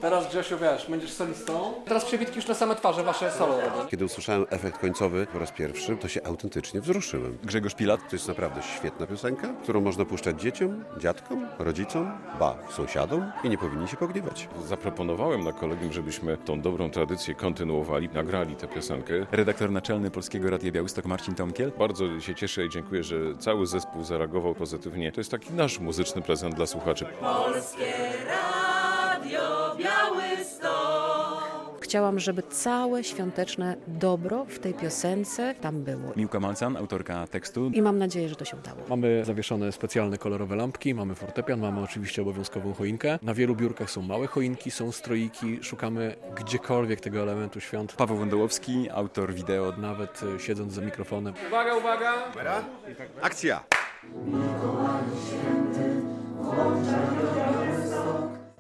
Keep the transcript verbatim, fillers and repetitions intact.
Teraz Grzesiu, wiesz, będziesz solistą. Teraz przebitki już na same twarze, wasze solo robią. Kiedy usłyszałem efekt końcowy po raz pierwszy, to się autentycznie wzruszyłem. Grzegorz Pilat. To jest naprawdę świetna piosenka, którą można puszczać dzieciom, dziadkom, rodzicom, ba, sąsiadom i nie powinni się pogniewać. Zaproponowałem na kolegium, żebyśmy tą dobrą tradycję kontynuowali, nagrali tę piosenkę. Redaktor naczelny Polskiego Radia Białystok Marcin Tomkiel. Bardzo się cieszę i dziękuję, że cały zespół zareagował pozytywnie. To jest taki nasz muzyczny prezent dla słuchaczy. Polskie Radio Białystok. Chciałam, żeby całe świąteczne dobro w tej piosence tam było. Miłka Malcan, autorka tekstu. I mam nadzieję, że to się udało. Mamy zawieszone specjalne kolorowe lampki, mamy fortepian, mamy oczywiście obowiązkową choinkę. Na wielu biurkach są małe choinki, są stroiki, szukamy gdziekolwiek tego elementu świąt. Paweł Wądołowski, autor wideo. Nawet e, siedząc za mikrofonem. Uwaga, uwaga! Akcja! Mikołaju święty, włączaj